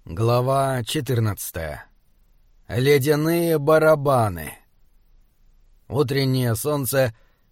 Глава 14. Ледяные барабаны. Утреннее солнце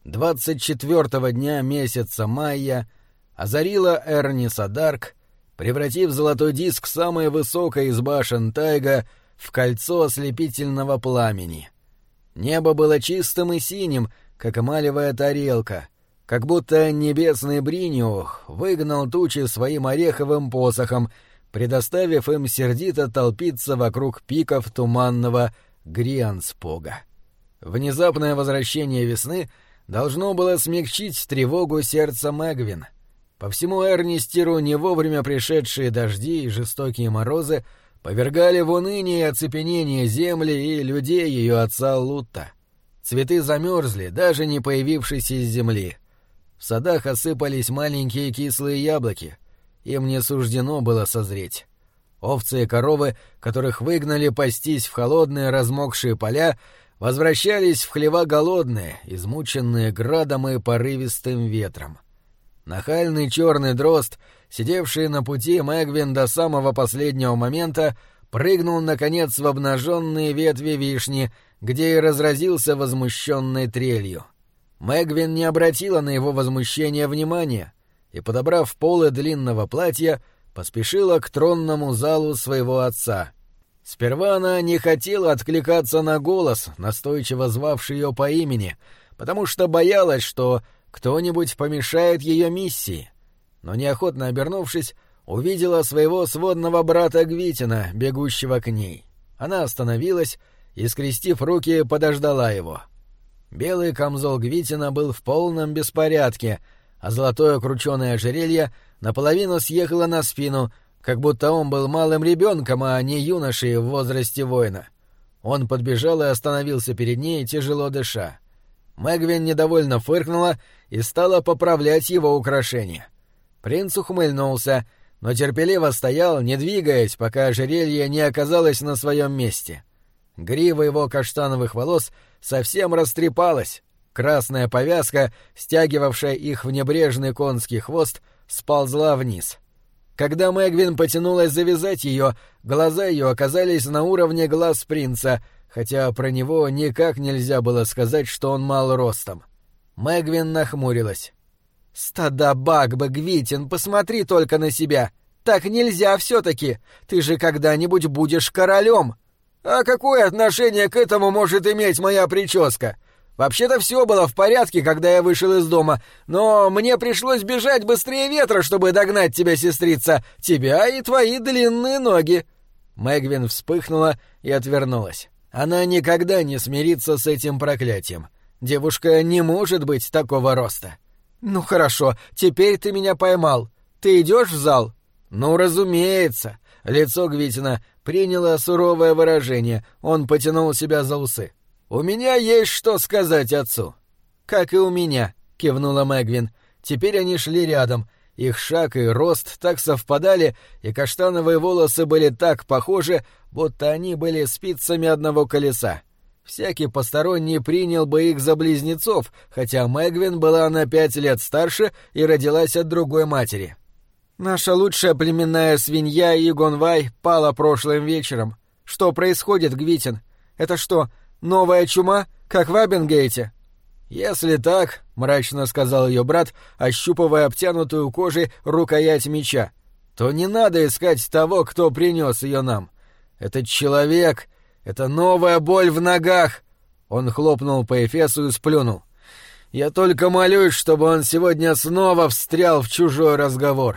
24-го дня месяца мая озарило Эрниса-Дарк, превратив золотой диск самой высокой из башен Тайга в кольцо ослепительного пламени. Небо было чистым и синим, как эмалевая тарелка, как будто небесный Бриниух выгнал тучи своим ореховым посохом, предоставив им сердито толпиться вокруг пиков туманного Грианспога. Внезапное возвращение весны должно было смягчить тревогу сердца Мэгвин. По всему Эрнистиру не вовремя пришедшие дожди и жестокие морозы повергали в уныние и оцепенение земли и людей ее отца Лутта. Цветы замерзли, даже не появившись из земли. В садах осыпались маленькие кислые яблоки. Им не суждено было созреть. Овцы и коровы, которых выгнали пастись в холодные размокшие поля, возвращались в хлева голодные, измученные градом и порывистым ветром. Нахальный черный дрозд, сидевший на пути Мэгвин до самого последнего момента, прыгнул, наконец, в обнаженные ветви вишни, где и разразился возмущенной трелью. Мэгвин не обратила на его возмущение внимания и, подобрав полы длинного платья, поспешила к тронному залу своего отца. Сперва она не хотела откликаться на голос, настойчиво звавший ее по имени, потому что боялась, что кто-нибудь помешает ее миссии, но, неохотно обернувшись, увидела своего сводного брата Гвитина, бегущего к ней. Она остановилась и, скрестив руки, подождала его. Белый камзол Гвитина был в полном беспорядке, а золотое крученое ожерелье наполовину съехало на спину, как будто он был малым ребенком, а не юношей в возрасте воина. Он подбежал и остановился перед ней, тяжело дыша. Мэгвин недовольно фыркнула и стала поправлять его украшения. Принц ухмыльнулся, но терпеливо стоял, не двигаясь, пока ожерелье не оказалось на своем месте. Грива его каштановых волос совсем растрепалась. Красная повязка, стягивавшая их в небрежный конский хвост, сползла вниз. Когда Мэгвин потянулась завязать ее, глаза ее оказались на уровне глаз принца, хотя про него никак нельзя было сказать, что он мал ростом. Мэгвин нахмурилась. «Стада Багбы, Гвитин, посмотри только на себя! Так нельзя все-таки! Ты же когда-нибудь будешь королем!» «А какое отношение к этому может иметь моя прическа? Вообще-то все было в порядке, когда я вышел из дома, но мне пришлось бежать быстрее ветра, чтобы догнать тебя, сестрица, тебя и твои длинные ноги». Мэгвин вспыхнула и отвернулась. Она никогда не смирится с этим проклятием. Девушка не может быть такого роста. «Ну хорошо, теперь ты меня поймал. Ты идешь в зал?» «Ну, разумеется». Лицо Гвитина приняло суровое выражение, он потянул себя за усы. «У меня есть что сказать отцу». «Как и у меня», — кивнула Мэгвин. Теперь они шли рядом. Их шаг и рост так совпадали, и каштановые волосы были так похожи, будто они были спицами одного колеса. Всякий посторонний принял бы их за близнецов, хотя Мэгвин была на 5 лет старше и родилась от другой матери. «Наша лучшая племенная свинья Игонвай пала прошлым вечером. Что происходит, Гвитин? Это что, новая чума, как в Абингейте?» «Если так, — мрачно сказал ее брат, ощупывая обтянутую кожей рукоять меча, — то не надо искать того, кто принес ее нам. Этот человек, это новая боль в ногах!» Он хлопнул по эфесу и сплюнул. «Я только молюсь, чтобы он сегодня снова встрял в чужой разговор.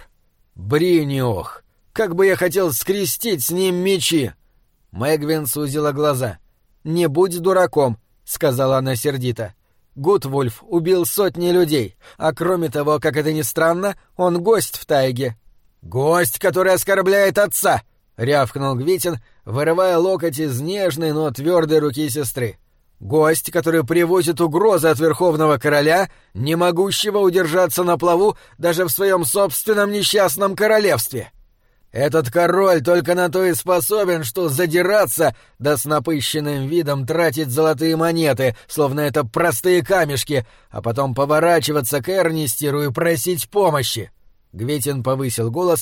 Бриниох! Как бы я хотел скрестить с ним мечи!» Мэгвин сузила глаза. «Не будь дураком», — сказала она сердито. «Гутвульф убил сотни людей, а кроме того, как это ни странно, он гость в тайге». «Гость, который оскорбляет отца!» — рявкнул Гвитин, вырывая локоть из нежной, но твердой руки сестры. «Гость, который привозит угрозы от верховного короля, не могущего удержаться на плаву даже в своем собственном несчастном королевстве. Этот король только на то и способен, что задираться, да с напыщенным видом тратить золотые монеты, словно это простые камешки, а потом поворачиваться к Эрнистиру и просить помощи». Гвитин повысил голос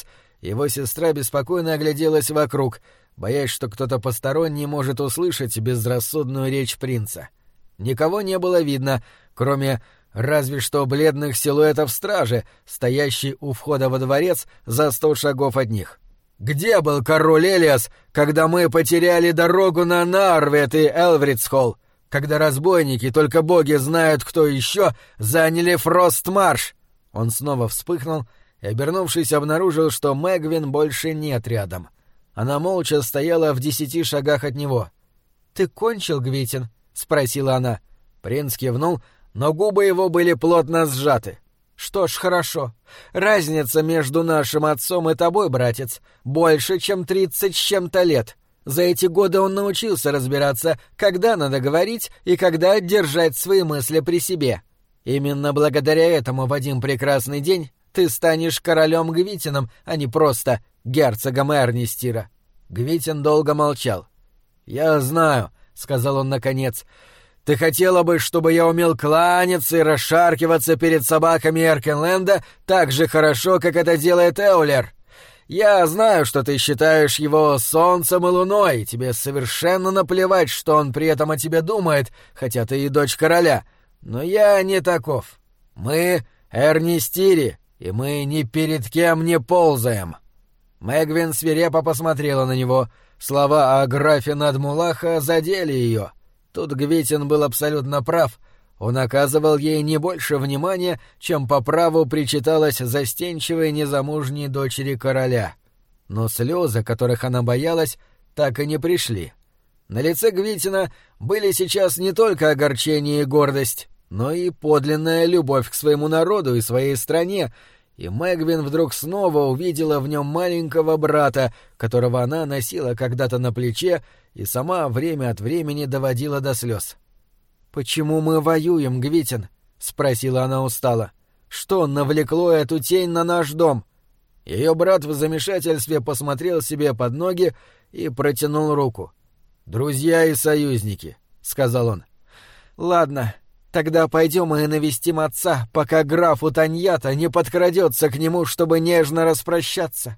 Его сестра беспокойно огляделась вокруг, боясь, что кто-то посторонний может услышать безрассудную речь принца. Никого не было видно, кроме разве что бледных силуэтов стражи, стоящей у входа во дворец за 100 шагов от них. «Где был король Элиас, когда мы потеряли дорогу на Нарвет и Элвридсхолл? Когда разбойники, только боги знают, кто еще, заняли Фростмарш?» Он снова вспыхнул и, обернувшись, обнаружил, что Мэгвин больше нет рядом. Она молча стояла в 10 шагах от него. «Ты кончил, Гвитин?» — спросила она. Принц кивнул, но губы его были плотно сжаты. «Что ж, хорошо. Разница между нашим отцом и тобой, братец, больше, чем 30 с чем-то лет. За эти годы он научился разбираться, когда надо говорить и когда держать свои мысли при себе. Именно благодаря этому в один прекрасный день ты станешь королем Гвитином, а не просто герцогом Эрнистира». Гвитин долго молчал. «Я знаю», — сказал он наконец, — «ты хотела бы, чтобы я умел кланяться и расшаркиваться перед собаками Эркенленда так же хорошо, как это делает Эолер. Я знаю, что ты считаешь его солнцем и луной, и тебе совершенно наплевать, что он при этом о тебе думает, хотя ты и дочь короля. Но я не таков. Мы Эрнистири, и мы ни перед кем не ползаем». Мэгвин свирепо посмотрела на него. Слова о графе Надмулаха задели ее. Тут Гвитин был абсолютно прав. Он оказывал ей не больше внимания, чем по праву причиталось застенчивой незамужней дочери короля. Но слезы, которых она боялась, так и не пришли. На лице Гвитина были сейчас не только огорчение и гордость, но и подлинная любовь к своему народу и своей стране, и Мэгвин вдруг снова увидела в нем маленького брата, которого она носила когда-то на плече и сама время от времени доводила до слез. «Почему мы воюем, Гвитин?» — спросила она устало. «Что навлекло эту тень на наш дом?» Ее брат в замешательстве посмотрел себе под ноги и протянул руку. «Друзья и союзники», — сказал он. «Ладно, тогда пойдем и навестим отца, пока граф Утаньята не подкрадется к нему, чтобы нежно распрощаться».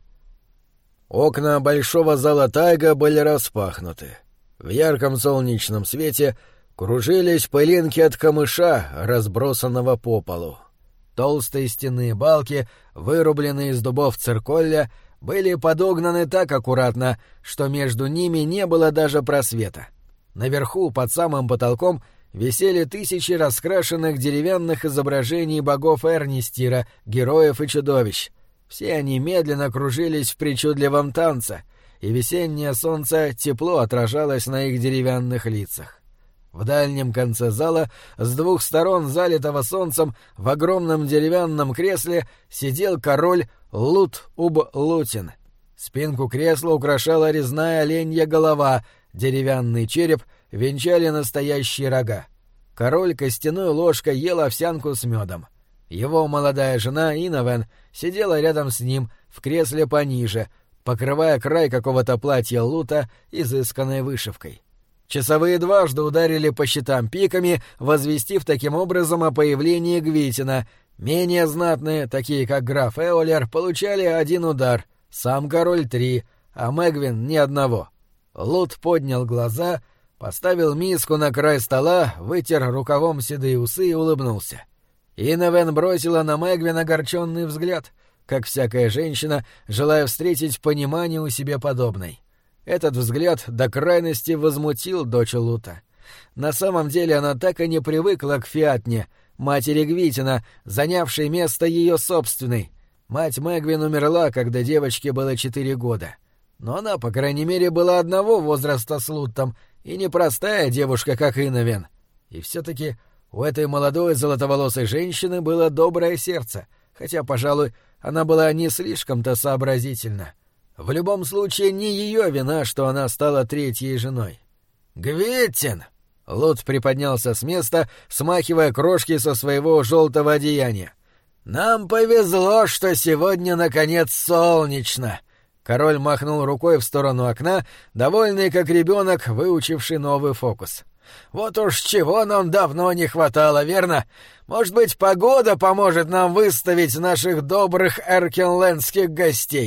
Окна большого зала Тайга были распахнуты. В ярком солнечном свете кружились пылинки от камыша, разбросанного по полу. Толстые стенные балки, вырубленные из дубов цирколля, были подогнаны так аккуратно, что между ними не было даже просвета. Наверху, под самым потолком, висели тысячи раскрашенных деревянных изображений богов Эрнистира, героев и чудовищ. Все они медленно кружились в причудливом танце, и весеннее солнце тепло отражалось на их деревянных лицах. В дальнем конце зала, с двух сторон залитого солнцем, в огромном деревянном кресле сидел король Лут-Уб-Лутин. Спинку кресла украшала резная оленья голова, деревянный череп венчали настоящие рога. Король костяной ложкой ел овсянку с медом. Его молодая жена Иновен сидела рядом с ним в кресле пониже, покрывая край какого-то платья Лута изысканной вышивкой. Часовые дважды ударили по щитам пиками, возвестив таким образом о появлении Гвитина. Менее знатные, такие как граф Эолер, получали 1 удар, сам король 3, а Мэгвин — ни одного. Лут поднял глаза, поставил миску на край стола, вытер рукавом седые усы и улыбнулся. Иновен бросила на Мэгвин огорченный взгляд, как всякая женщина, желая встретить понимание у себе подобной. Этот взгляд до крайности возмутил дочь Лута. На самом деле она так и не привыкла к Фиатне, матери Гвитина, занявшей место ее собственной. Мать Мэгвин умерла, когда девочке было 4 года. Но она, по крайней мере, была одного возраста с Лутом, и не простая девушка, как Иновен. И все-таки у этой молодой золотоволосой женщины было доброе сердце, хотя, пожалуй, она была не слишком-то сообразительна. В любом случае, не ее вина, что она стала 3-й женой. «Гвитин!» — Лут приподнялся с места, смахивая крошки со своего желтого одеяния. «Нам повезло, что сегодня, наконец, солнечно!» Король махнул рукой в сторону окна, довольный как ребенок, выучивший новый фокус. «Вот уж чего нам давно не хватало, верно? Может быть, погода поможет нам выставить наших добрых эркенлендских гостей?»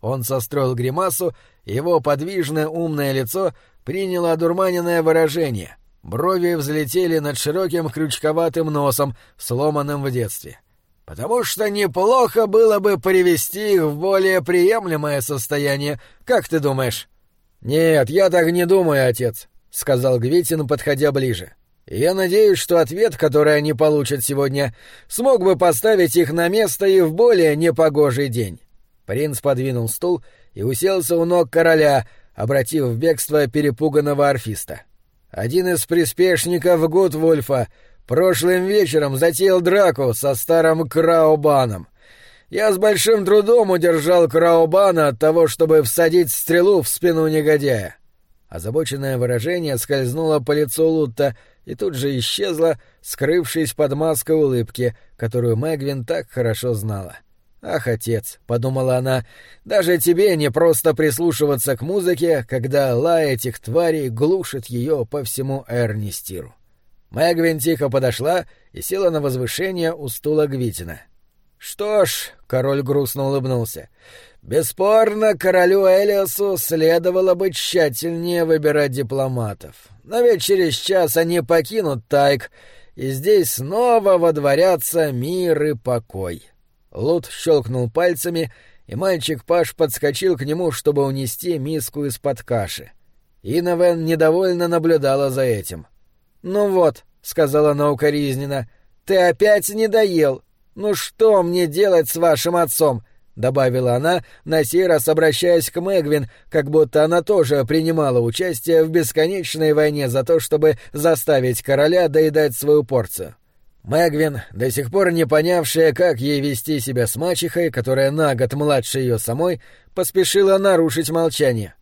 Он состроил гримасу, и его подвижное умное лицо приняло одурманенное выражение. Брови взлетели над широким крючковатым носом, сломанным в детстве. «Потому что неплохо было бы привести их в более приемлемое состояние, как ты думаешь?» «Нет, я так не думаю, отец», — сказал Гвитин, подходя ближе. «Я надеюсь, что ответ, который они получат сегодня, смог бы поставить их на место и в более непогожий день». Принц подвинул стул и уселся у ног короля, обратив в бегство перепуганного орфиста. Один из приспешников Гутвульфа прошлым вечером затеял драку со старым Краубаном. Я с большим трудом удержал Краубана от того, чтобы всадить стрелу в спину негодяя. Озабоченное выражение скользнуло по лицу Лутта и тут же исчезло, скрывшись под маской улыбки, которую Мэгвин так хорошо знала. «Ах, отец», — подумала она, — «даже тебе не просто прислушиваться к музыке, когда лай этих тварей глушит ее по всему Эрнистиру». Мэгвин тихо подошла и села на возвышение у стула Гвитина. «Что ж», — король грустно улыбнулся, — «бесспорно, королю Элиасу следовало бы тщательнее выбирать дипломатов. Но ведь через час они покинут Тайг, и здесь снова водворятся мир и покой». Лут щелкнул пальцами, и мальчик-паж подскочил к нему, чтобы унести миску из-под каши. Инновен недовольно наблюдала за этим. «Ну вот», — сказала она укоризненно, — «ты опять не доел. Ну что мне делать с вашим отцом?» — добавила она, на сей раз обращаясь к Мэгвин, как будто она тоже принимала участие в бесконечной войне за то, чтобы заставить короля доедать свою порцию. Мэгвин, до сих пор не понявшая, как ей вести себя с мачехой, которая на год младше ее самой, поспешила нарушить молчание.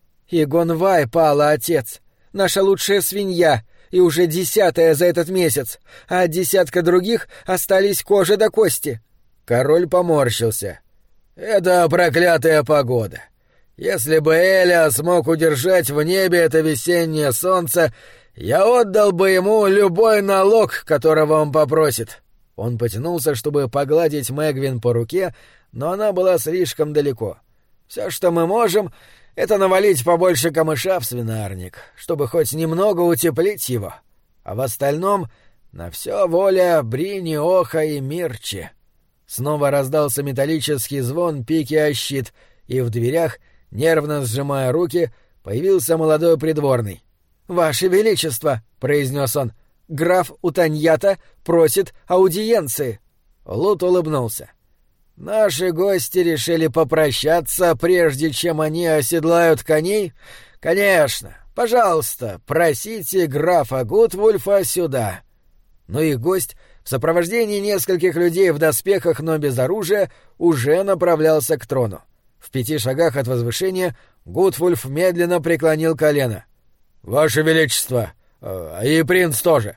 «Игонвай пала, отец, наша лучшая свинья, и уже 10-я за этот месяц, а 10 других остались кожа до кости». Король поморщился. «Это проклятая погода. Если бы Элиас мог удержать в небе это весеннее солнце, я отдал бы ему любой налог, которого он попросит». Он потянулся, чтобы погладить Мэгвин по руке, но она была слишком далеко. «Все, что мы можем, — это навалить побольше камыша в свинарник, чтобы хоть немного утеплить его. А в остальном на все воля Брини, Оха и Мирчи». Снова раздался металлический звон пики о щит, и в дверях, нервно сжимая руки, появился молодой придворный. «Ваше Величество», — произнес он, — «граф Утаньята просит аудиенции». Лут улыбнулся. «Наши гости решили попрощаться, прежде чем они оседлают коней? Конечно, пожалуйста, просите графа Гутвульфа сюда». Но их гость, в сопровождении нескольких людей в доспехах, но без оружия, уже направлялся к трону. В 5 шагах от возвышения Гутвульф медленно преклонил колено. «Ваше Величество, и принц тоже,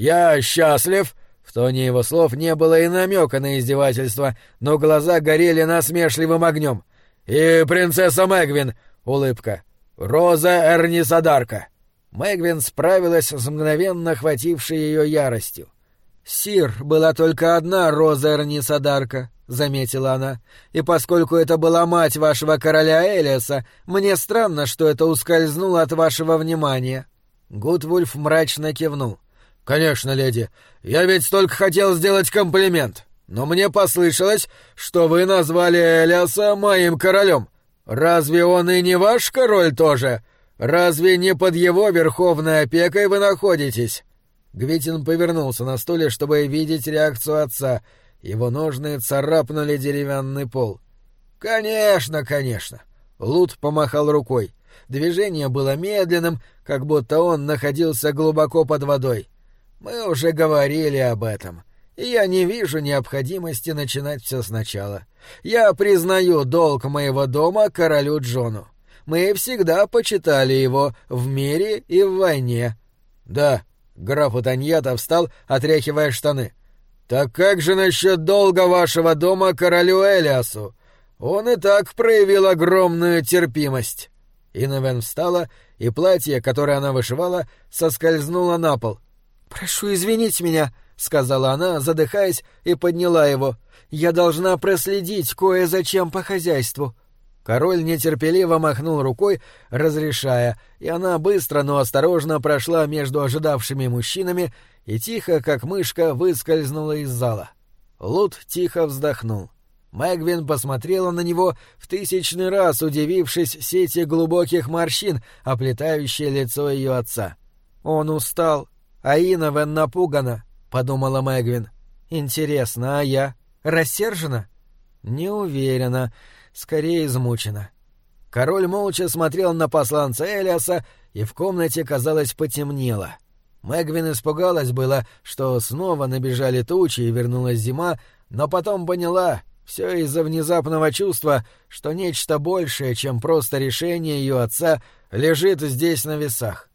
я счастлив». В тоне его слов не было и намека на издевательство, но глаза горели насмешливым огнем. «И принцесса Мэгвин», — улыбка, — «Роза Эрнисадарка». Мэгвин справилась с мгновенно охватившей ее яростью. «Сир, была только одна Роза Эрнисадарка», — заметила она, — «и поскольку это была мать вашего короля Элиаса, мне странно, что это ускользнуло от вашего внимания». Гутвульф мрачно кивнул. «Конечно, леди, я ведь только хотел сделать комплимент, но мне послышалось, что вы назвали Элиаса моим королем. Разве он и не ваш король тоже? Разве не под его верховной опекой вы находитесь?» Гвитин повернулся на стуле, чтобы видеть реакцию отца. Его ножны царапнули деревянный пол. «Конечно, конечно!» Лут помахал рукой. Движение было медленным, как будто он находился глубоко под водой. «Мы уже говорили об этом, и я не вижу необходимости начинать все сначала. Я признаю долг моего дома королю Джону. Мы всегда почитали его в мире и в войне». «Да», — граф Утаньята встал, отряхивая штаны. «Так как же насчет долга вашего дома королю Элиасу? Он и так проявил огромную терпимость». Инновен встала, и платье, которое она вышивала, соскользнуло на пол. «Прошу извинить меня», — сказала она, задыхаясь, и подняла его. «Я должна проследить кое-зачем по хозяйству». Король нетерпеливо махнул рукой, разрешая, и она быстро, но осторожно прошла между ожидавшими мужчинами и тихо, как мышка, выскользнула из зала. Лут тихо вздохнул. Мэгвин посмотрела на него в 1000-й раз, удивившись сети глубоких морщин, оплетающей лицо ее отца. «Он устал, а Иновен напугана», — подумала Мэгвин. «Интересно, а я? Рассержена?» «Не уверена. Скорее измучена». Король молча смотрел на посланца Элиаса, и в комнате, казалось, потемнело. Мэгвин испугалась было, что снова набежали тучи и вернулась зима, но потом поняла — все из-за внезапного чувства, что нечто большее, чем просто решение ее отца, лежит здесь на весах.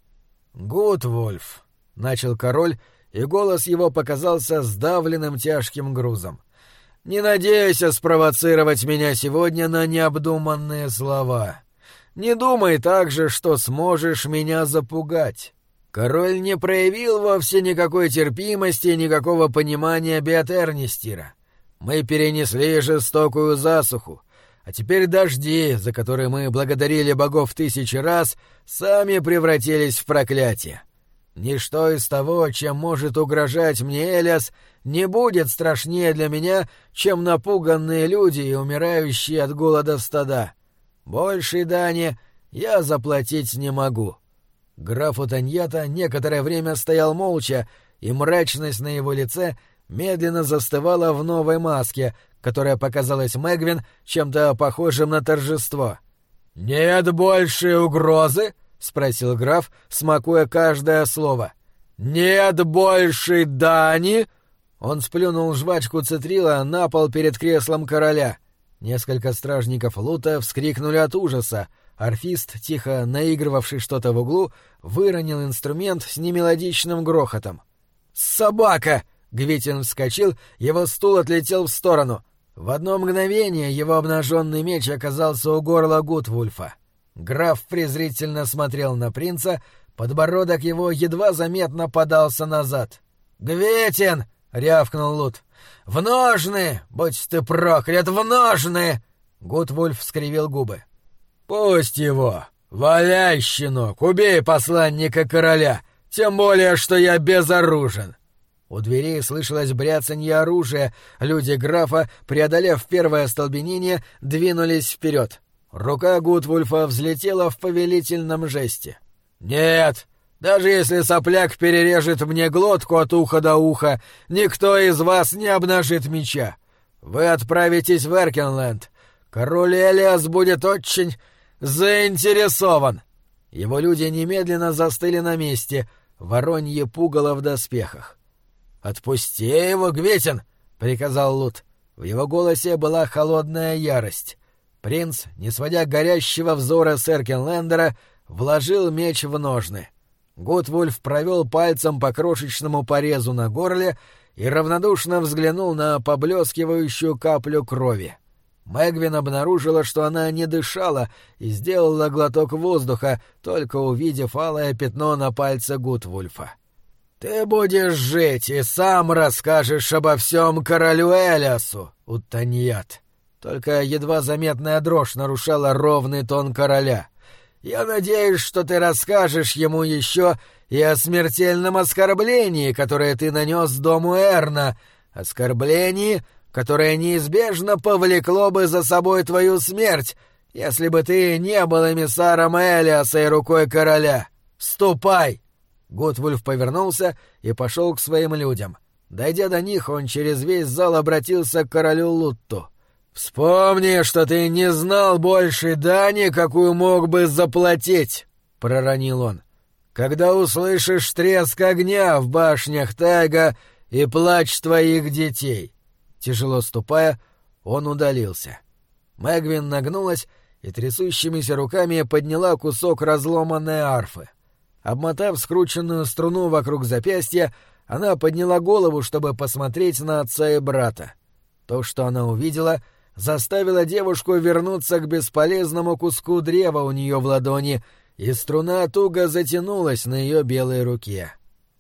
«Гутвульф», — начал король, и голос его показался сдавленным тяжким грузом. «Не надейся спровоцировать меня сегодня на необдуманные слова. Не думай также, что сможешь меня запугать. Король не проявил вовсе никакой терпимости и никакого понимания Беатернистира. Мы перенесли жестокую засуху, а теперь дожди, за которые мы благодарили богов 1000 раз, сами превратились в проклятие. Ничто из того, чем может угрожать мне Элиас, не будет страшнее для меня, чем напуганные люди и умирающие от голода стада. Большей дани я заплатить не могу». Граф Утаньята некоторое время стоял молча, и мрачность на его лице медленно застывала в новой маске, которая показалась Мэгвин чем-то похожим на торжество. «Нет большей угрозы?» — спросил граф, смакуя каждое слово. «Нет большей дани?» Он сплюнул жвачку цитрила на пол перед креслом короля. Несколько стражников Лута вскрикнули от ужаса. Арфист, тихо наигрывавший что-то в углу, выронил инструмент с немелодичным грохотом. «Собака!» — Гвитин вскочил, его стул отлетел в сторону. В одно мгновение его обнаженный меч оказался у горла Гутвульфа. Граф презрительно смотрел на принца, подбородок его едва заметно подался назад. «Гвитин!» — рявкнул Лут. «В ножны! Будь ты проклят, в ножны!» Гутвульф скривил губы. «Пусть его! Валяй, щенок! Убей посланника короля! Тем более, что я безоружен!» У дверей слышалось бряцанье оружия. Люди графа, преодолев первое остолбенение, двинулись вперед. Рука Гутвульфа взлетела в повелительном жесте. «Нет! Даже если сопляк перережет мне глотку от уха до уха, никто из вас не обнажит меча. Вы отправитесь в Эркенленд. Король Элиас будет очень заинтересован». Его люди немедленно застыли на месте, воронье пугало в доспехах. «Отпусти его, Гвитин!» — приказал Лут. В его голосе была холодная ярость. Принц, не сводя горящего взора с Эркенлендера, вложил меч в ножны. Гутвульф провел пальцем по крошечному порезу на горле и равнодушно взглянул на поблескивающую каплю крови. Мэгвин обнаружила, что она не дышала, и сделала глоток воздуха, только увидев алое пятно на пальце Гутвульфа. «Ты будешь жить и сам расскажешь обо всем королю Элиасу, Утаньят». Только едва заметная дрожь нарушала ровный тон короля. «Я надеюсь, что ты расскажешь ему еще и о смертельном оскорблении, которое ты нанес дому Эрна, оскорблении, которое неизбежно повлекло бы за собой твою смерть, если бы ты не был эмиссаром Элиаса и рукой короля. Ступай!» Гутвульф повернулся и пошел к своим людям. Дойдя до них, он через весь зал обратился к королю Лутту. «Вспомни, что ты не знал большей дани, какую мог бы заплатить», — проронил он. «Когда услышишь треск огня в башнях Тайга и плач твоих детей». Тяжело ступая, он удалился. Мэгвин нагнулась и трясущимися руками подняла кусок разломанной арфы. Обмотав скрученную струну вокруг запястья, она подняла голову, чтобы посмотреть на отца и брата. То, что она увидела, заставило девушку вернуться к бесполезному куску древа у нее в ладони, и струна туго затянулась на ее белой руке.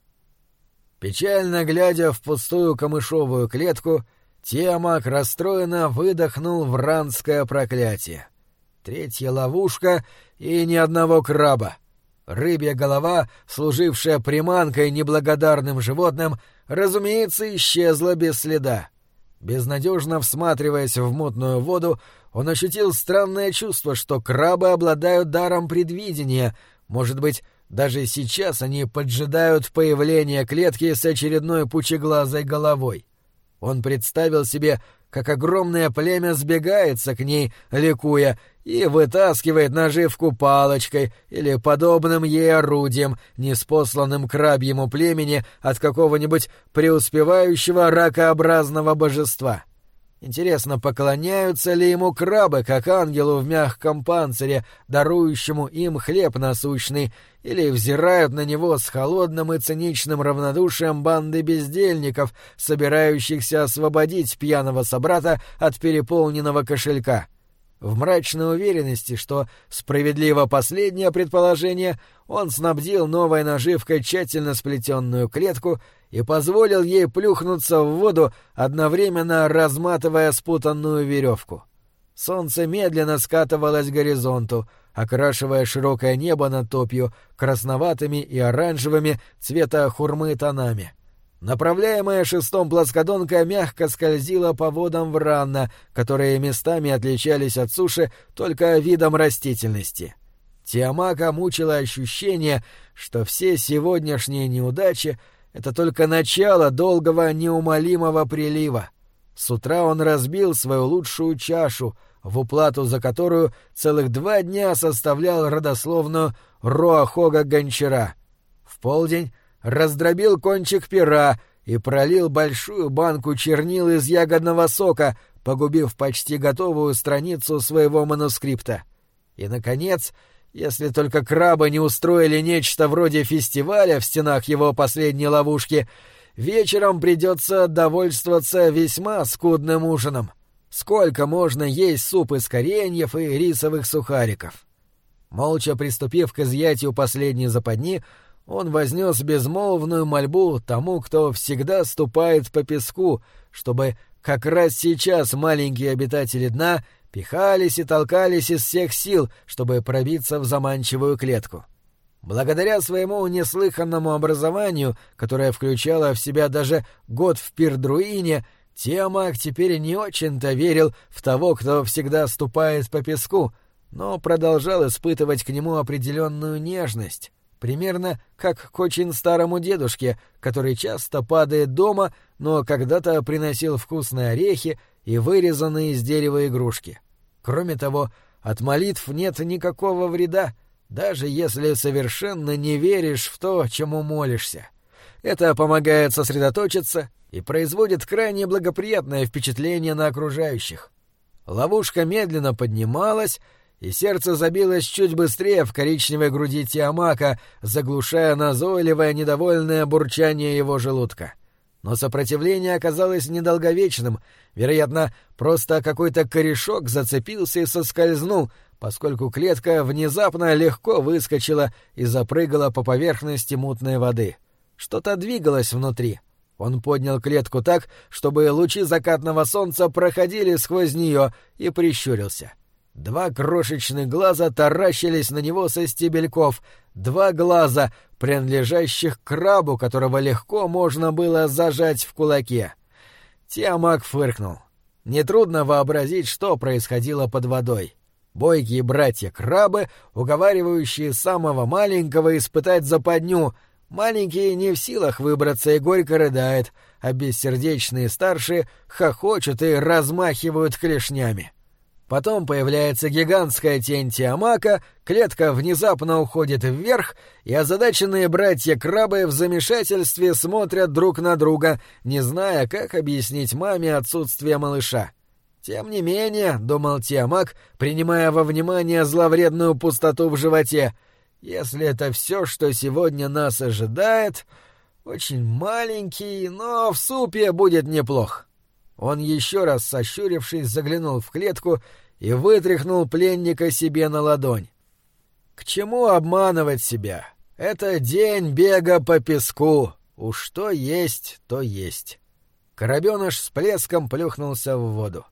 Печально глядя в пустую камышовую клетку, Тиамак расстроенно выдохнул вранское проклятие. Третья ловушка и ни одного краба. Рыбья голова, служившая приманкой неблагодарным животным, разумеется, исчезла без следа. Безнадежно всматриваясь в мутную воду, он ощутил странное чувство, что крабы обладают даром предвидения. Может быть, даже сейчас они поджидают появления клетки с очередной пучеглазой головой. Он представил себе, как огромное племя сбегается к ней, ликуя, и вытаскивает наживку палочкой или подобным ей орудием, неспосланным крабьему племени от какого-нибудь преуспевающего ракообразного божества. Интересно, поклоняются ли ему крабы, как ангелу в мягком панцире, дарующему им хлеб насущный, или взирают на него с холодным и циничным равнодушием банды бездельников, собирающихся освободить пьяного собрата от переполненного кошелька? В мрачной уверенности, что справедливо последнее предположение, он снабдил новой наживкой тщательно сплетенную клетку и позволил ей плюхнуться в воду, одновременно разматывая спутанную веревку. Солнце медленно скатывалось к горизонту, окрашивая широкое небо над топью красноватыми и оранжевыми цвета хурмы тонами. Направляемая шестом плоскодонка мягко скользила по водам Вранна, которые местами отличались от суши только видом растительности. Тиамака мучило ощущение, что все сегодняшние неудачи — это только начало долгого неумолимого прилива. С утра он разбил свою лучшую чашу, в уплату за которую целых 2 дня составлял родословную Роахога Гончара. В полдень раздробил кончик пера и пролил большую банку чернил из ягодного сока, погубив почти готовую страницу своего манускрипта. И, наконец, если только крабы не устроили нечто вроде фестиваля в стенах его последней ловушки, вечером придется довольствоваться весьма скудным ужином. Сколько можно есть суп из кореньев и рисовых сухариков? Молча приступив к изъятию последней западни, он вознес безмолвную мольбу тому, кто всегда ступает по песку, чтобы как раз сейчас маленькие обитатели дна пихались и толкались из всех сил, чтобы пробиться в заманчивую клетку. Благодаря своему неслыханному образованию, которое включало в себя даже год в Пирдруине, Тиамак теперь не очень-то верил в того, кто всегда ступает по песку, но продолжал испытывать к нему определенную нежность, примерно как к очень старому дедушке, который часто падает дома, но когда-то приносил вкусные орехи и вырезанные из дерева игрушки. Кроме того, от молитв нет никакого вреда, даже если совершенно не веришь в то, чему молишься. Это помогает сосредоточиться и производит крайне благоприятное впечатление на окружающих. Ловушка медленно поднималась, и сердце забилось чуть быстрее в коричневой груди Тиамака, заглушая назойливое недовольное бурчание его желудка. Но сопротивление оказалось недолговечным, вероятно, просто какой-то корешок зацепился и соскользнул, поскольку клетка внезапно легко выскочила и запрыгала по поверхности мутной воды. Что-то двигалось внутри. Он поднял клетку так, чтобы лучи закатного солнца проходили сквозь нее, и прищурился. 2 крошечных глаза таращились на него со стебельков, 2 глаза, принадлежащих крабу, которого легко можно было зажать в кулаке. Тиамак фыркнул. Нетрудно вообразить, что происходило под водой. Бойкие братья-крабы, уговаривающие самого маленького испытать западню. Маленький не в силах выбраться и горько рыдает, а бессердечные старшие хохочут и размахивают клешнями. Потом появляется гигантская тень Тиамака, клетка внезапно уходит вверх, и озадаченные братья-крабы в замешательстве смотрят друг на друга, не зная, как объяснить маме отсутствие малыша. Тем не менее, — думал Тиамак, принимая во внимание зловредную пустоту в животе, — если это все, что сегодня нас ожидает, очень маленький, но в супе будет неплох. Он еще раз, сощурившись, заглянул в клетку и вытряхнул пленника себе на ладонь. К чему обманывать себя? Это день бега по песку. Уж что есть, то есть. Коробёныш с плеском плюхнулся в воду.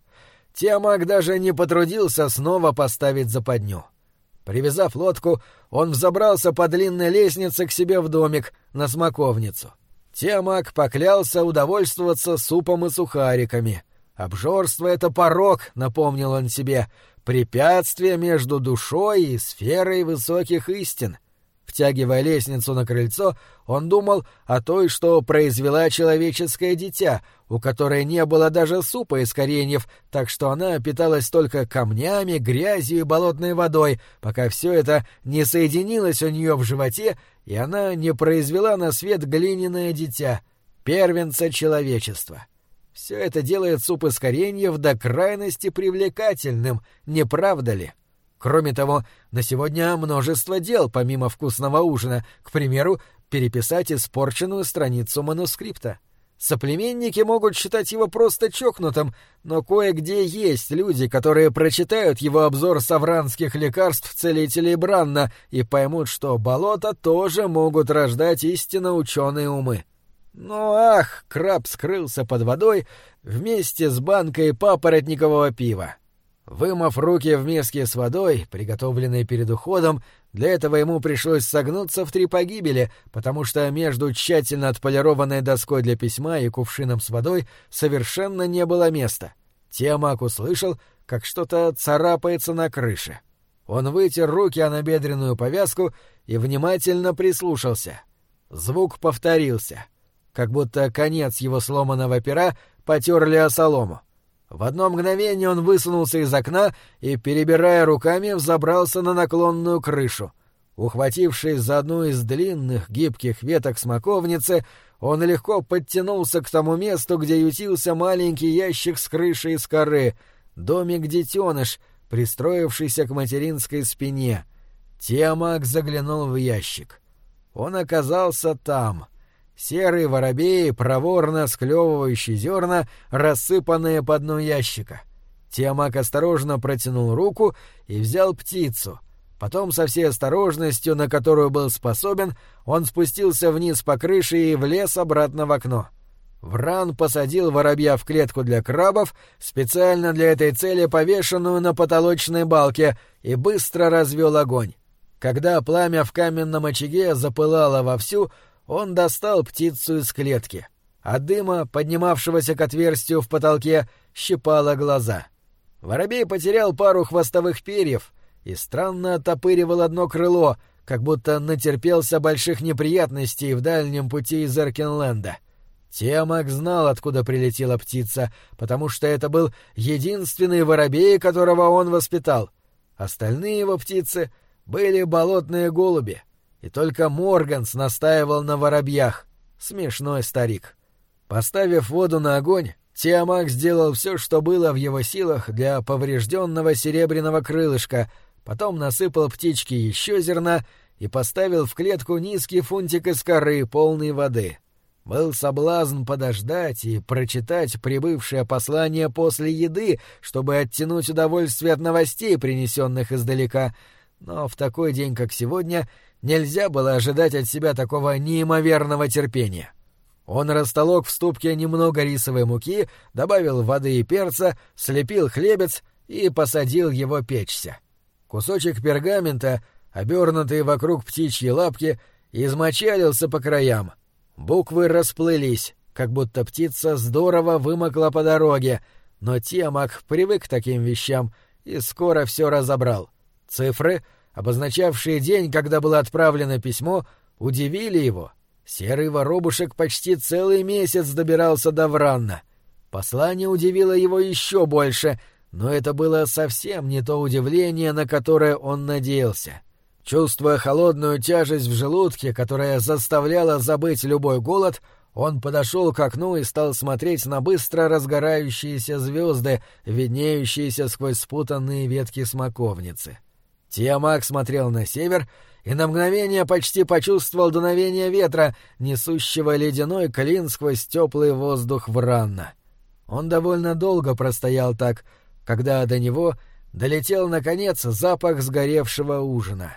Тиамак даже не потрудился снова поставить западню. Привязав лодку, он взобрался по длинной лестнице к себе в домик на смоковницу. Тиамак поклялся удовольствоваться супом и сухариками. «Обжорство — это порок», — напомнил он себе, — «препятствие между душой и сферой высоких истин». Втягивая лестницу на крыльцо, он думал о той, что произвела человеческое дитя, у которой не было даже супа из кореньев, так что она питалась только камнями, грязью и болотной водой, пока все это не соединилось у нее в животе, и она не произвела на свет глиняное дитя, первенца человечества. Все это делает суп из кореньев до крайности привлекательным, не правда ли? Кроме того, на сегодня множество дел, помимо вкусного ужина, к примеру, переписать испорченную страницу манускрипта. Соплеменники могут считать его просто чокнутым, но кое-где есть люди, которые прочитают его обзор савранских лекарств целителей Бранна и поймут, что болота тоже могут рождать истинно ученые умы. Но ах, краб скрылся под водой вместе с банкой папоротникового пива. Вымыв руки в миске с водой, приготовленной перед уходом, для этого ему пришлось согнуться в 3 погибели, потому что между тщательно отполированной доской для письма и кувшином с водой совершенно не было места. Тиамак услышал, как что-то царапается на крыше. Он вытер руки о набедренную повязку и внимательно прислушался. Звук повторился, как будто конец его сломанного пера потерли о солому. В одно мгновение он высунулся из окна и, перебирая руками, взобрался на наклонную крышу. Ухватившись за одну из длинных гибких веток смоковницы, он легко подтянулся к тому месту, где ютился маленький ящик с крышей из коры, домик-детеныш, пристроившийся к материнской спине. Тиамак заглянул в ящик. Он оказался там. Серый воробей, проворно склевывающий зерна, рассыпанные по дну ящика. Тиамак осторожно протянул руку и взял птицу. Потом со всей осторожностью, на которую был способен, он спустился вниз по крыше и влез обратно в окно. Вран посадил воробья в клетку для крабов, специально для этой цели повешенную на потолочной балке, и быстро развел огонь. Когда пламя в каменном очаге запылало вовсю, он достал птицу из клетки. От дыма, поднимавшегося к отверстию в потолке, щипало глаза. Воробей потерял пару хвостовых перьев и странно оттопыривал одно крыло, как будто натерпелся больших неприятностей в дальнем пути из Эркинленда. Тиамак знал, откуда прилетела птица, потому что это был единственный воробей, которого он воспитал. Остальные его птицы были болотные голуби. И только Морганс настаивал на воробьях. Смешной старик. Поставив воду на огонь, Тиамак сделал все, что было в его силах для поврежденного серебряного крылышка, потом насыпал птичке еще зерна и поставил в клетку низкий фунтик из коры, полный воды. Был соблазн подождать и прочитать прибывшее послание после еды, чтобы оттянуть удовольствие от новостей, принесенных издалека, но в такой день, как сегодня, нельзя было ожидать от себя такого неимоверного терпения. Он растолок в ступке немного рисовой муки, добавил воды и перца, слепил хлебец и посадил его печься. Кусочек пергамента, обернутый вокруг птичьей лапки, измочалился по краям. Буквы расплылись, как будто птица здорово вымокла по дороге, но Тиамак привык к таким вещам и скоро все разобрал. Цифры, обозначавшие день, когда было отправлено письмо, удивили его. Серый воробушек почти целый месяц добирался до Вранна. Послание удивило его еще больше, но это было совсем не то удивление, на которое он надеялся. Чувствуя холодную тяжесть в желудке, которая заставляла забыть любой голод, он подошел к окну и стал смотреть на быстро разгорающиеся звезды, виднеющиеся сквозь спутанные ветки смоковницы. Тиамак смотрел на север и на мгновение почти почувствовал дуновение ветра, несущего ледяной клин сквозь теплый воздух Вранна. Он довольно долго простоял так, когда до него долетел, наконец, запах сгоревшего ужина.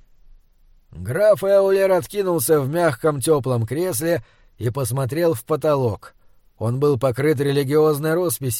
Граф Эулер откинулся в мягком теплом кресле и посмотрел в потолок. Он был покрыт религиозной росписью,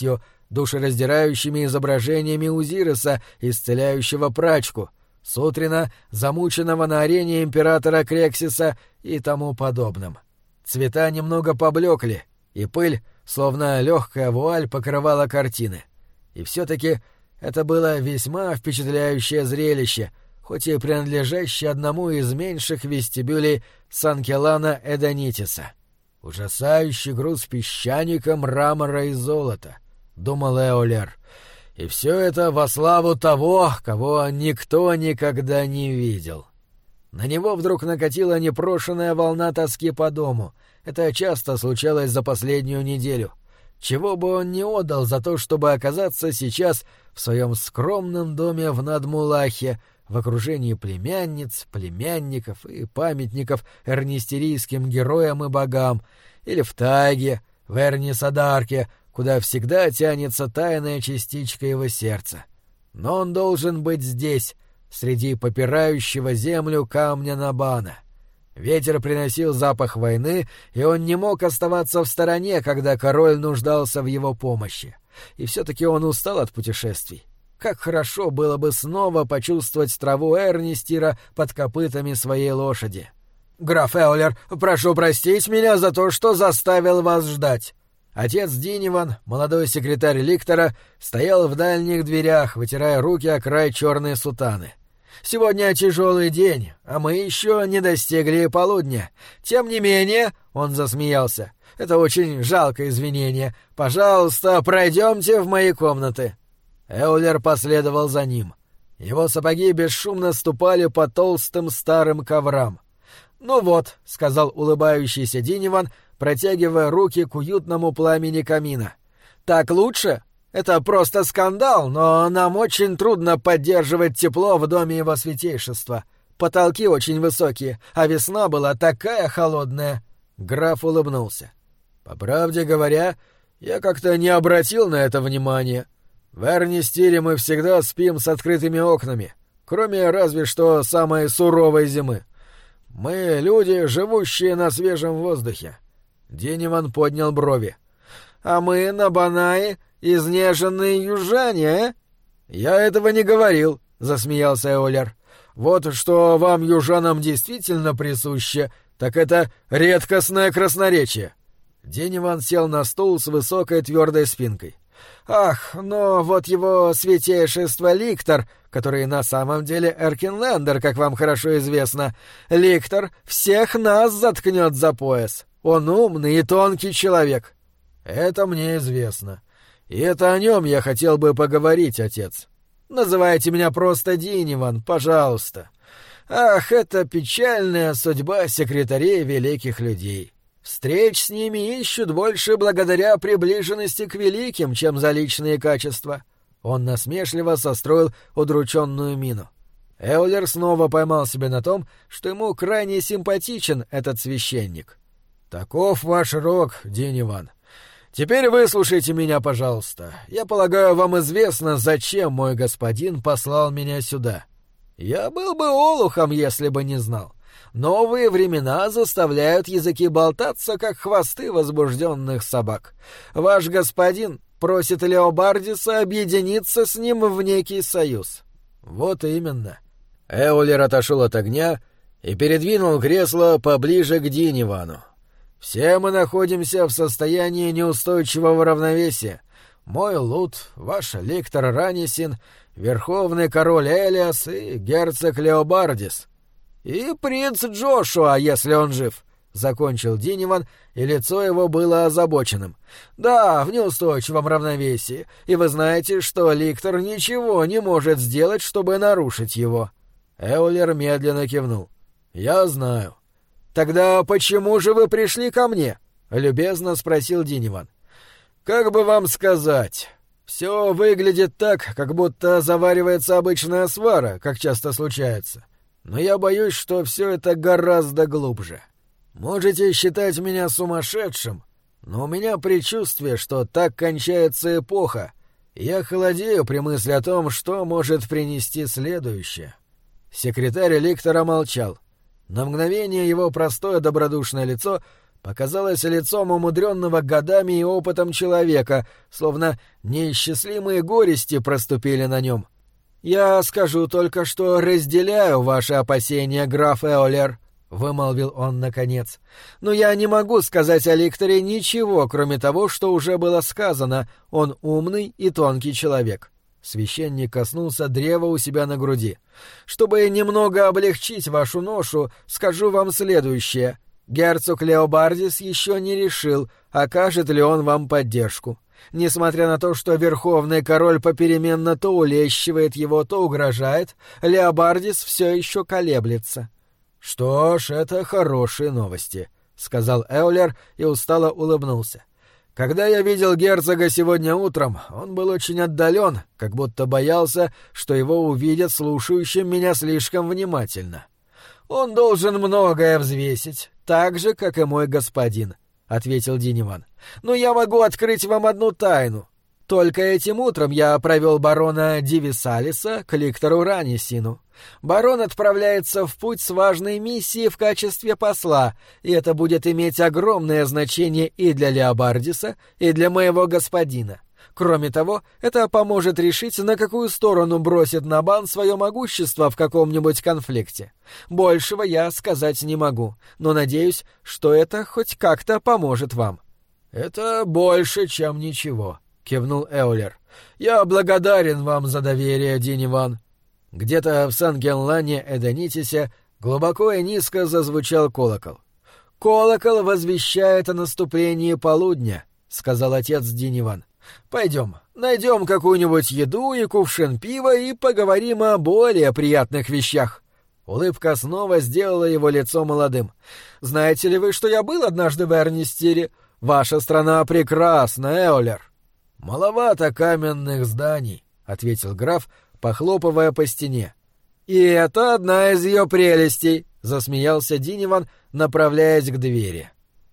душераздирающими изображениями Узириса, исцеляющего прачку, Сутрина, замученного на арене императора Крексиса и тому подобным. Цвета немного поблекли, и пыль, словно легкая вуаль, покрывала картины. И все-таки это было весьма впечатляющее зрелище, хоть и принадлежащее одному из меньших вестибюлей Санкелана Эдонитиса. «Ужасающий груз песчаника, мрамора и золота», — думал Эолер. «И все это во славу того, кого никто никогда не видел». На него вдруг накатила непрошенная волна тоски по дому. Это часто случалось за последнюю неделю. Чего бы он не отдал за то, чтобы оказаться сейчас в своем скромном доме в Надмулахе, в окружении племянниц, племянников и памятников эрнистерийским героям и богам, или в тайге, в Эрни-Садарке, куда всегда тянется тайная частичка его сердца. Но он должен быть здесь, среди попирающего землю камня Набана. Ветер приносил запах войны, и он не мог оставаться в стороне, когда король нуждался в его помощи. И все-таки он устал от путешествий. Как хорошо было бы снова почувствовать траву Эрнистира под копытами своей лошади. «Граф Эолер, прошу простить меня за то, что заставил вас ждать». Отец Диниван, молодой секретарь Ликтора, стоял в дальних дверях, вытирая руки о край черной сутаны. «Сегодня тяжелый день, а мы еще не достигли полудня. Тем не менее...» — он засмеялся. «Это очень жалкое извинение. Пожалуйста, пройдемте в мои комнаты». Эолер последовал за ним. Его сапоги бесшумно ступали по толстым старым коврам. «Ну вот», — сказал улыбающийся Диниван, протягивая руки к уютному пламени камина. «Так лучше? Это просто скандал, но нам очень трудно поддерживать тепло в доме его святейшества. Потолки очень высокие, а весна была такая холодная». Граф улыбнулся. «По правде говоря, я как-то не обратил на это внимания. В Эрнистире мы всегда спим с открытыми окнами, кроме разве что самой суровой зимы. Мы люди, живущие на свежем воздухе». Диниван поднял брови. «А мы, Набанаи, изнеженные южане, а?» «Я этого не говорил», — засмеялся Эолер. «Вот что вам, южанам, действительно присуще, так это редкостное красноречие». Диниван сел на стул с высокой твердой спинкой. «Ах, но вот его святейшество Ликтор, который на самом деле Эркинлендер, как вам хорошо известно, Ликтор всех нас заткнет за пояс. Он умный и тонкий человек». «Это мне известно. И это о нем я хотел бы поговорить, отец. Называйте меня просто Диниван, пожалуйста. Ах, это печальная судьба секретарей великих людей. Встреч с ними ищут больше благодаря приближенности к великим, чем за личные качества». Он насмешливо состроил удрученную мину. Эолер снова поймал себя на том, что ему крайне симпатичен этот священник. «Таков ваш рок, Диниван. Теперь выслушайте меня, пожалуйста. Я полагаю, вам известно, зачем мой господин послал меня сюда. Я был бы олухом, если бы не знал. Новые времена заставляют языки болтаться, как хвосты возбужденных собак. Ваш господин просит Леобардиса объединиться с ним в некий союз». «Вот именно». Эолер отошел от огня и передвинул кресло поближе к Динивану. «Все мы находимся в состоянии неустойчивого равновесия. Мой Лут, ваш Ликтор Ранисин, верховный король Элиас и герцог Леобардис. И принц Джошуа, если он жив», — закончил Диниван, и лицо его было озабоченным. «Да, в неустойчивом равновесии, и вы знаете, что Ликтор ничего не может сделать, чтобы нарушить его». Эолер медленно кивнул. «Я знаю». «Тогда почему же вы пришли ко мне?» — любезно спросил Диниван. «Как бы вам сказать? Все выглядит так, как будто заваривается обычная свара, как часто случается. Но я боюсь, что все это гораздо глубже. Можете считать меня сумасшедшим, но у меня предчувствие, что так кончается эпоха, и я холодею при мысли о том, что может принести следующее». Секретарь Ликтора молчал. На мгновение его простое добродушное лицо показалось лицом умудренного годами и опытом человека, словно неисчислимые горести проступили на нем. «Я скажу только, что разделяю ваши опасения, граф Эолер», — вымолвил он наконец. «Но я не могу сказать о Ликторе ничего, кроме того, что уже было сказано. Он умный и тонкий человек». Священник коснулся древа у себя на груди. «Чтобы немного облегчить вашу ношу, скажу вам следующее. Герцог Леобардис еще не решил, окажет ли он вам поддержку. Несмотря на то, что верховный король попеременно то улещивает его, то угрожает, Леобардис все еще колеблется». «Что ж, это хорошие новости», — сказал Эолер и устало улыбнулся. «Когда я видел герцога сегодня утром, он был очень отдален, как будто боялся, что его увидят слушающим меня слишком внимательно. Он должен многое взвесить, так же, как и мой господин», — ответил Диниван. «Но я могу открыть вам одну тайну. Только этим утром я провел барона Дивисалиса к Ликтору Ранисину. Барон отправляется в путь с важной миссией в качестве посла, и это будет иметь огромное значение и для Леобардиса, и для моего господина. Кроме того, это поможет решить, на какую сторону бросит Набан свое могущество в каком-нибудь конфликте. Большего я сказать не могу, но надеюсь, что это хоть как-то поможет вам». «Это больше, чем ничего», — кивнул Эолер. «Я благодарен вам за доверие, Диниван». Где-то в Сан-Генлане-Эденитисе глубоко и низко зазвучал колокол. «Колокол возвещает о наступлении полудня», — сказал отец Диниван. «Пойдем, найдем какую-нибудь еду и кувшин пива и поговорим о более приятных вещах». Улыбка снова сделала его лицо молодым. «Знаете ли вы, что я был однажды в Эрнистире? Ваша страна прекрасна, Эолер». «Маловато каменных зданий», — ответил граф, похлопывая по стене. «И это одна из ее прелестей», — засмеялся Диниван, направляясь к двери.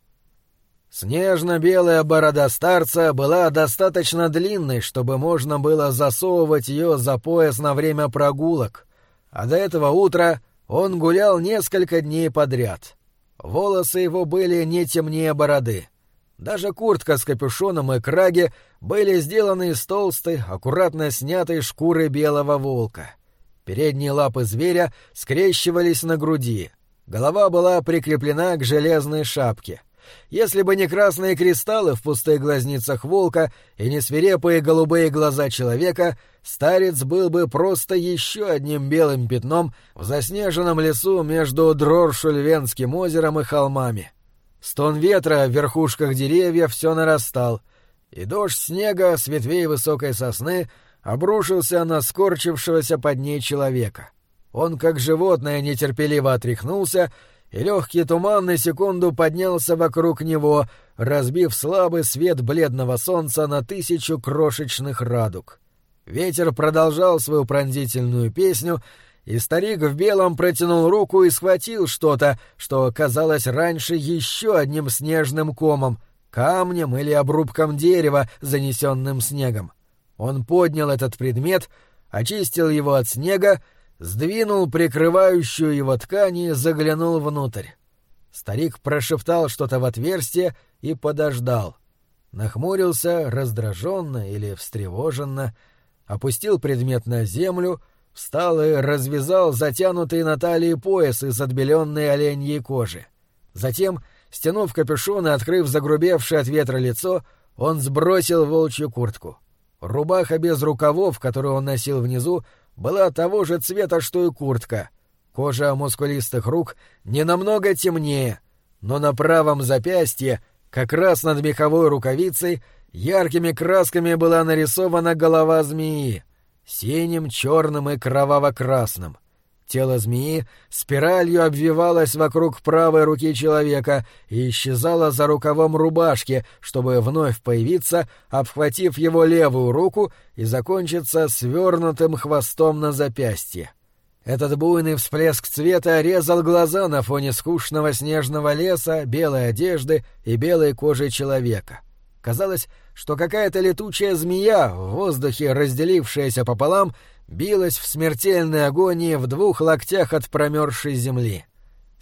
Снежно-белая борода старца была достаточно длинной, чтобы можно было засовывать ее за пояс на время прогулок, а до этого утра он гулял несколько дней подряд. Волосы его были не темнее бороды. Даже куртка с капюшоном и краги были сделаны из толстой, аккуратно снятой шкуры белого волка. Передние лапы зверя скрещивались на груди. Голова была прикреплена к железной шапке. Если бы не красные кристаллы в пустых глазницах волка и не свирепые голубые глаза человека, старец был бы просто еще одним белым пятном в заснеженном лесу между Дроршульвенским озером и холмами. Стон ветра в верхушках деревьев все нарастал, и дождь снега с ветвей высокой сосны обрушился на скорчившегося под ней человека. Он, как животное, нетерпеливо отряхнулся, и легкий туман на секунду поднялся вокруг него, разбив слабый свет бледного солнца на 1000 крошечных радуг. Ветер продолжал свою пронзительную песню, и старик в белом протянул руку и схватил что-то, что казалось раньше еще одним снежным комом, камнем или обрубком дерева, занесенным снегом. Он поднял этот предмет, очистил его от снега, сдвинул прикрывающую его ткань и заглянул внутрь. Старик прошептал что-то в отверстие и подождал. Нахмурился раздраженно или встревоженно, опустил предмет на землю, встал и развязал затянутый на талии пояс из отбеленной оленьей кожи. Затем, стянув капюшон и открыв загрубевшее от ветра лицо, он сбросил волчью куртку. Рубаха без рукавов, которую он носил внизу, была того же цвета, что и куртка. Кожа мускулистых рук не намного темнее, но на правом запястье, как раз над меховой рукавицей, яркими красками была нарисована голова змеи, синим, черным и кроваво-красным. Тело змеи спиралью обвивалось вокруг правой руки человека и исчезало за рукавом рубашки, чтобы вновь появиться, обхватив его левую руку и закончиться свернутым хвостом на запястье. Этот буйный всплеск цвета резал глаза на фоне скучного снежного леса, белой одежды и белой кожи человека. Казалось, что какая-то летучая змея, в воздухе разделившаяся пополам, билась в смертельной агонии в 2 локтях от промерзшей земли.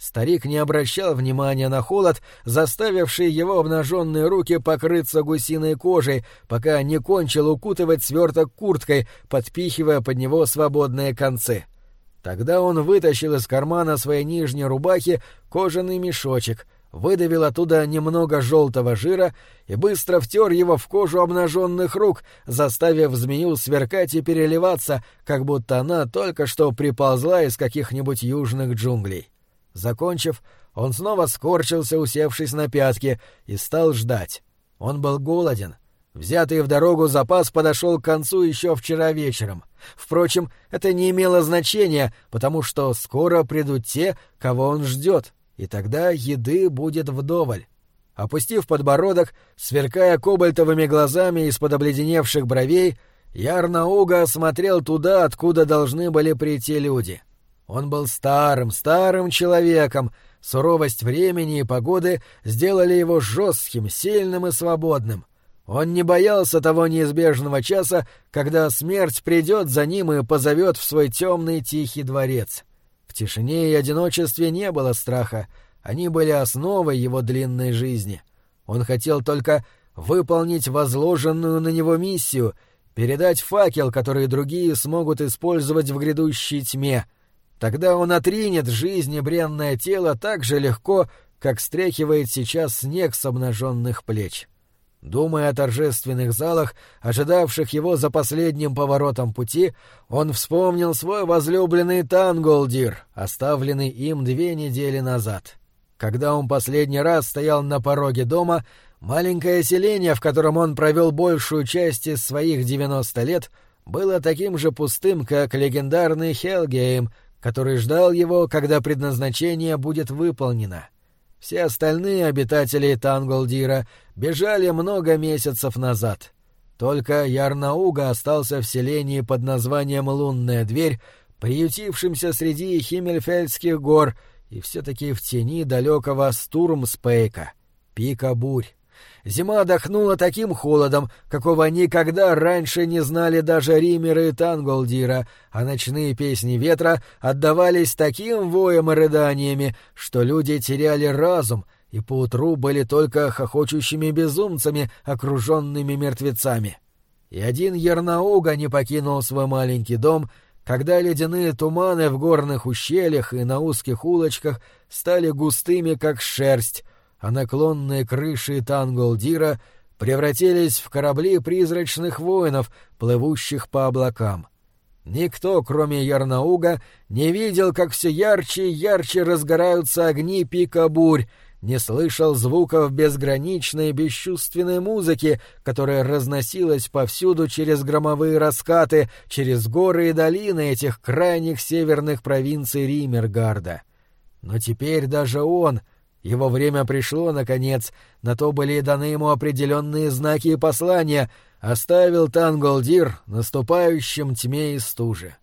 Старик не обращал внимания на холод, заставивший его обнаженные руки покрыться гусиной кожей, пока не кончил укутывать сверток курткой, подпихивая под него свободные концы. Тогда он вытащил из кармана своей нижней рубахи кожаный мешочек, выдавил оттуда немного желтого жира и быстро втер его в кожу обнаженных рук, заставив змею сверкать и переливаться, как будто она только что приползла из каких-нибудь южных джунглей. Закончив, он снова скорчился, усевшись на пятки, и стал ждать. Он был голоден. Взятый в дорогу запас подошел к концу еще вчера вечером. Впрочем, это не имело значения, потому что скоро придут те, кого он ждет, и тогда еды будет вдоволь. Опустив подбородок, сверкая кобальтовыми глазами из-под обледеневших бровей, Ярнауга смотрел туда, откуда должны были прийти люди. Он был старым человеком, суровость времени и погоды сделали его жестким, сильным и свободным. Он не боялся того неизбежного часа, когда смерть придет за ним и позовет в свой темный тихий дворец. В тишине и одиночестве не было страха, они были основой его длинной жизни. Он хотел только выполнить возложенную на него миссию, передать факел, который другие смогут использовать в грядущей тьме. Тогда он отринет жизнь и бренное тело так же легко, как стряхивает сейчас снег с обнаженных плеч. Думая о торжественных залах, ожидавших его за последним поворотом пути, он вспомнил свой возлюбленный Танголдир, оставленный им 2 недели назад. Когда он последний раз стоял на пороге дома, маленькое селение, в котором он провел большую часть из своих 90 лет, было таким же пустым, как легендарный Хелгейм, который ждал его, когда предназначение будет выполнено. Все остальные обитатели Танголдира бежали много месяцев назад. Только Ярнауга остался в селении под названием «Лунная дверь», приютившимся среди Химмельфельдских гор и все-таки в тени далекого Стурмспейка, пика бурь. Зима дохнула таким холодом, какого никогда раньше не знали даже римеры Танголдира, а ночные песни ветра отдавались таким воем и рыданиями, что люди теряли разум и поутру были только хохочущими безумцами, окруженными мертвецами. И один Ярнауга не покинул свой маленький дом, когда ледяные туманы в горных ущельях и на узких улочках стали густыми, как шерсть, а наклонные крыши Танголдира превратились в корабли призрачных воинов, плывущих по облакам. Никто, кроме Ярнауга, не видел, как все ярче и ярче разгораются огни пика бурь, не слышал звуков безграничной бесчувственной музыки, которая разносилась повсюду через громовые раскаты, через горы и долины этих крайних северных провинций Римергарда. Но теперь даже он... Его время пришло, наконец, на то были даны ему определенные знаки и послания, оставил Танголдир наступающим тьме и стуже.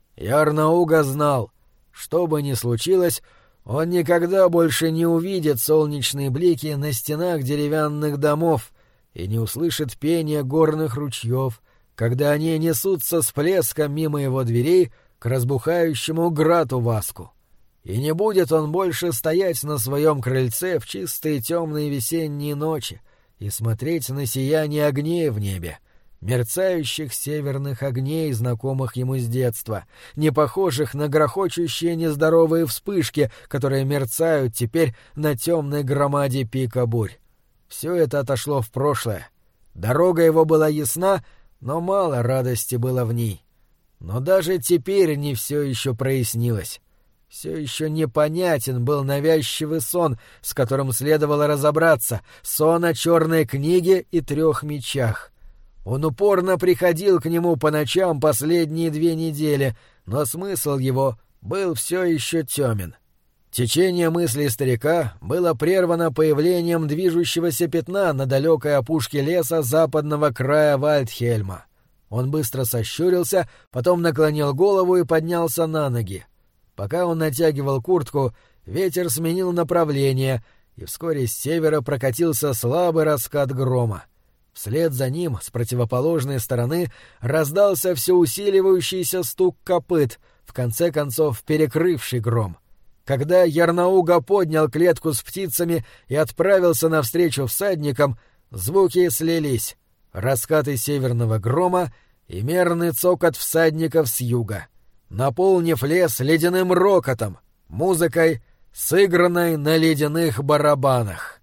Ярнауга знал, что бы ни случилось, он никогда больше не увидит солнечные блики на стенах деревянных домов и не услышит пения горных ручьев, когда они несутся с плеском мимо его дверей к разбухающему грату Васку. И не будет он больше стоять на своем крыльце в чистые темные весенние ночи и смотреть на сияние огней в небе, мерцающих северных огней, знакомых ему с детства, не похожих на грохочущие нездоровые вспышки, которые мерцают теперь на темной громаде пика бурь. Все это отошло в прошлое. Дорога его была ясна, но мало радости было в ней. Но даже теперь не все еще прояснилось. Все еще непонятен был навязчивый сон, с которым следовало разобраться, сон о черной книге и 3 мечах. Он упорно приходил к нему по ночам последние 2 недели, но смысл его был все еще темен. Течение мыслей старика было прервано появлением движущегося пятна на далекой опушке леса западного края Вальдхельма. Он быстро сощурился, потом наклонил голову и поднялся на ноги. Пока он натягивал куртку, ветер сменил направление, и вскоре с севера прокатился слабый раскат грома. Вслед за ним, с противоположной стороны, раздался все усиливающийся стук копыт, в конце концов перекрывший гром. Когда Ярнауга поднял клетку с птицами и отправился навстречу всадникам, звуки слились — раскаты северного грома и мерный цокот всадников с юга, наполнив лес ледяным рокотом, музыкой, сыгранной на ледяных барабанах.